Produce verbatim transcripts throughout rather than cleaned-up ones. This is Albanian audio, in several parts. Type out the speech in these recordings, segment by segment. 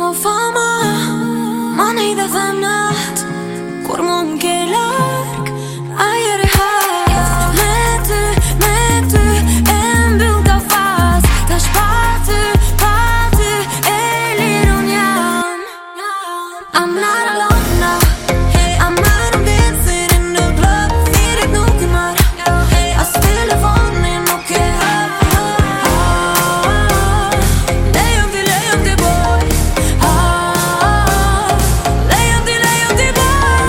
më fama, ma nej dhe them nat, kur mu m'ke larg, ajer e hat. Me ty, me ty, e mbyll ka fat, tash pa ty, pa ty, e lirë unë jam. I'm not alone now, I'm out on dancing in the club, firet nuk i marr, as telefonin nuk e ha. Lejëm ti, lejëm ti boy, lejëm ti, lejëm ti boy.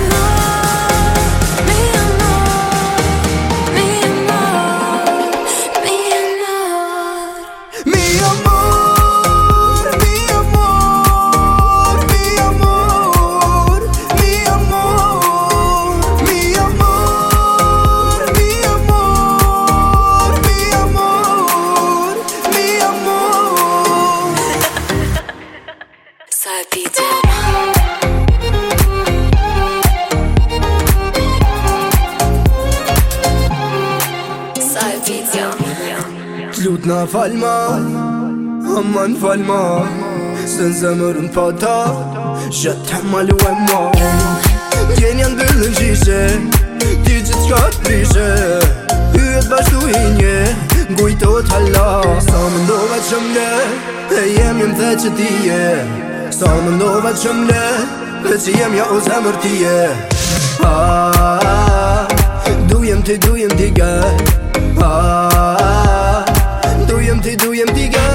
Mi amor, mi amor, mi amor, mi amor. Mi amor, mi amor, mi amor, mi amor, mi amor, mi amor, mi amor, mi amor. Sa e pizza. Sa e pizza. T'lut na falma, aman falma, se në zemërën pa ta, që të malu e ma. Tjen janë bëllën qishe, ti që t'ka t'prishe, hyet bashtu i nje, ngujto t'halla. Sa më ndova që mle, e jem jem dhe që ti je. Sa më ndova që mle, e që jem ja o zemër ti je. Ah, dujem ti, dujem ti gaj. Ah, dujem ti, dujem ti gaj.